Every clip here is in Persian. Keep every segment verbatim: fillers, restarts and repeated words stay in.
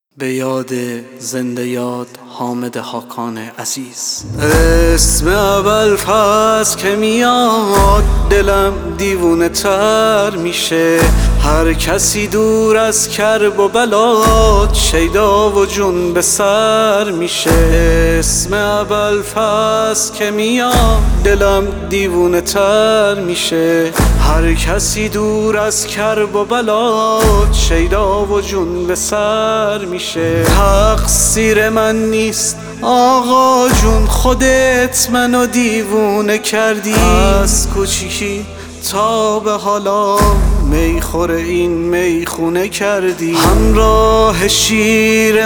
به یاد زنده یاد حامد حاکان عزیز. اسم ابوالفضل که میاد دلم دیوونه تر میشه، هر کسی دور از کرب و بلاد شیدا و جون به سر میشه. اسم ابوالفضل که میاد دلم دیوونه تر میشه، هر کسی دور از کرب و بلاد شیدا و جون به سر میشه. تقصیر من نیست آقا جون، خودت منو دیوونه کردی، از کوچیکی تا به حالا میخور این میخونه کردی. همراه شیر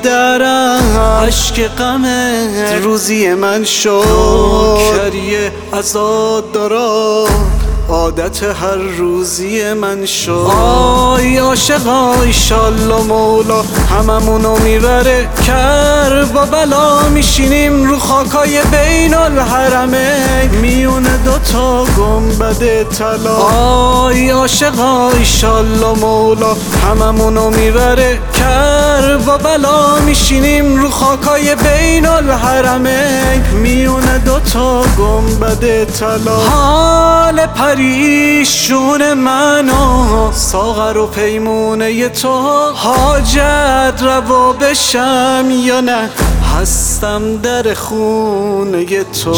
مادرم عشق غمت روزی من شد، کریه ازاد دارا عادت هر روزی من شد. آی عاشقا ایشالله مولا هممونو میبره کرب و بلا، میشینیم رو خاکای بین الحرمین میون دوتا گنبد طلا. آی عاشقا ایشالله مولا هممونو میبره کرب و بلا، میشینیم رو خاکای بین الحرمین میون دوتا گنبد طلا. حال پریشون منو ساغر و پیمونه تو، حاجت روا بشم یا نه هستم در خونه تو.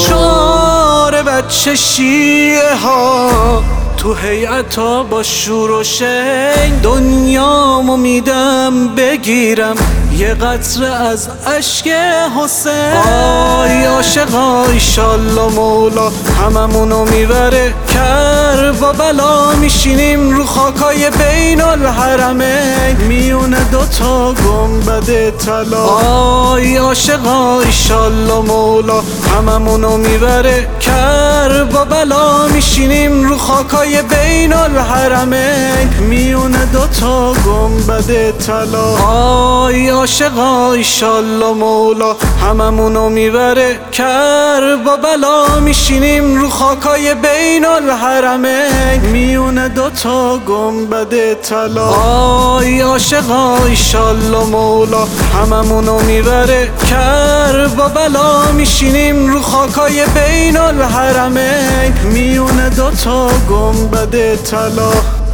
چار بچه شیعه ها تو هیئتا با شور و شنگ، دنیامو میدم بگیرم یه قطره از اشک حسین. آی عاشقا ایشالله مولا هممونو میبره کرب و بلا، میشینیم رو خاکای بین الحرمین میون دوتا گنبد طلا. آی عاشقا ایشالله مولا هممونو میبره کرب و بلا، میشینیم رو خاکای بین الحرمین میون دوتا گنبد طلا. آی عاشقا ایشالله مولا هممونو میبره کرب و بلا، میشینیم رو خاکای بین الحرمین میون دوتا گنبد طلا. آی عاشقا ایشالله مولا هممونو میبره کرب و بلا، میشینیم رو خاکای بین الحرمین میون دوتا گنبد طلا.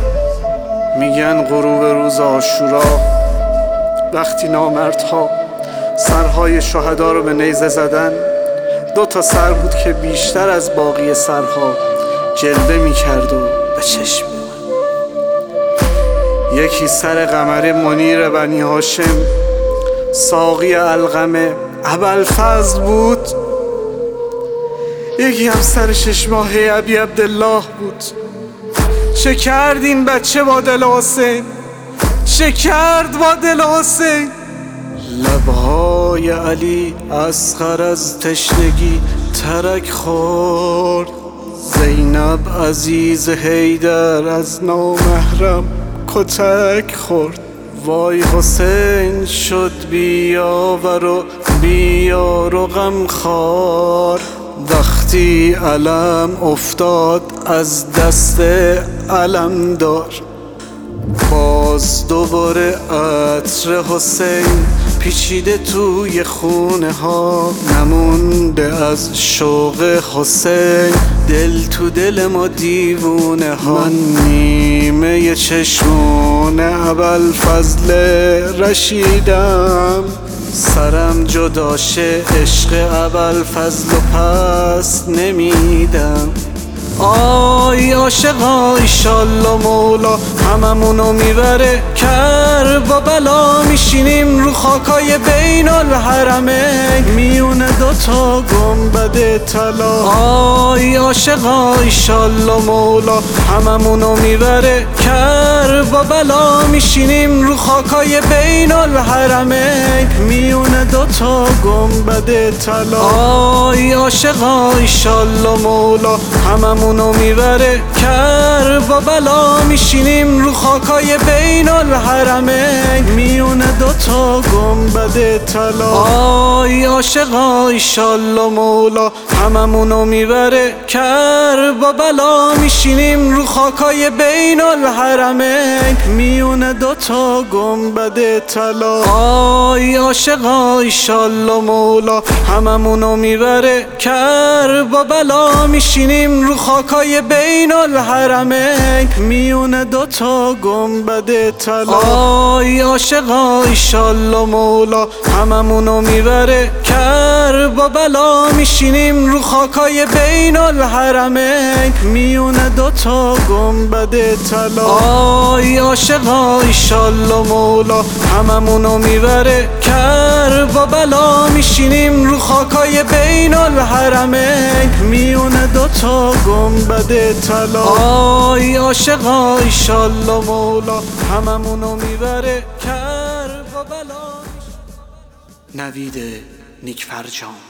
میگن غروب روز عاشورا وقتی نامردها سرهای شهدا رو به نیزه زدن، دو تا سر بود که بیشتر از باقی سرها جلوه میکرد و به چشم میومد. یکی سر قمر منیر بنی هاشم ساقی علقمه ابوالفضل بود، یکی هم سر شش ماهه ابی عبدالله بود. چه کرد این بچه با دل حسین، چه کرد با دل حسین. لبهای علی اصغر از تشنگی ترک خورد، زینب عزیز حیدر از نامحرم کتک خورد. وای حسین شد بیاور و بیار و غمخوار، وقتی علم افتاد از دست علمدار. باز دوباره عطر حسین پیچیده توی خونه ها، نمونده از شوق حسین دل تو دل ما دیوونه ها. من نیمه چشمون ابوالفضل رشیدم، سرم جداشه عشق ابوالفضل و پس نمیدم. آی عاشقا ایشالله مولا هممونو میبره کرب و بلا، میشینیم رو خاکای بین الحرمین میون دوتا گنبد طلا. آی عاشقا ایشالله مولا هممونو میبره کرب و بلا، میشینیم رو خاکای بین الحرمین میون دوتا گنبد طلا. آی عاشقا ایشالله مولا هممونو اونو میبره کرب و بلا، میشینیم رو خاکای بین الحرمین میون دوتا دوتا گنبد طلا. آی عاشقا ایشالله مولا هممونو میبره کربلا، میشینیم رو خاکای بین الحرمین میونه دوتا گنبد طلا. آی عاشقا ایشالله مولا هممونو میبره کربلا، میشینیم رو خاکای بین الحرمین میونه دوتا گنبد طلا. آی عاشقا ایشالله مولا هممونو میبره کربلا، میشینیم رو خاکای بین الحرمین میونه دوتا گنبد طلا. آی عاشقا ایشالله مولا هممونو میبره کربلا، میشینیم رو خاکای بین الحرمین میونه دوتا گنبد طلا. آی عاشقا ایشالله مولا هممونو میبره کربلا. نوید نیک فرجام.